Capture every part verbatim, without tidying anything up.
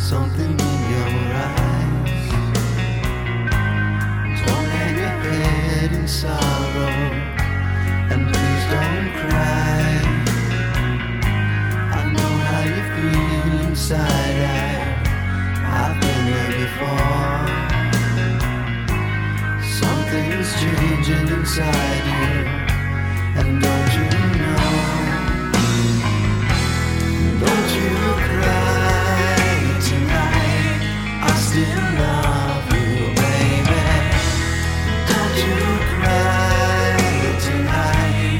something in your eyes. Don't hang your head in sorrow, and please don't cry. I know how you feel inside. I, I've been there before. Something's changing inside you, and don't you know? Don't you cry tonight, I still love you, baby. Don't you cry tonight.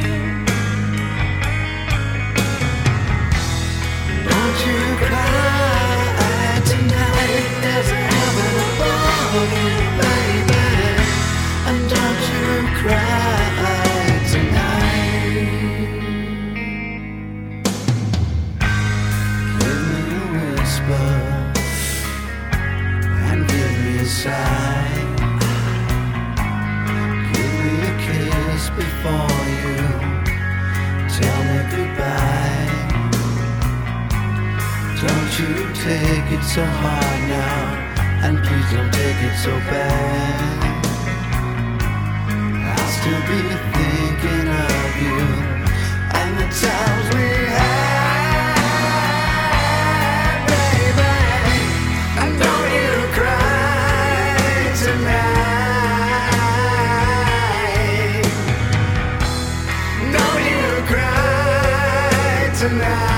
Don't you cry tonight, there's a heaven above you, baby. And don't you cry tonight. Give me a whisper and give me a sigh. Give me a kiss before you tell me goodbye. Don't you take it so hard now, and please don't take it so bad. I'll still be thinking of you and the times we had, baby. And don't you cry tonight. Don't you cry tonight.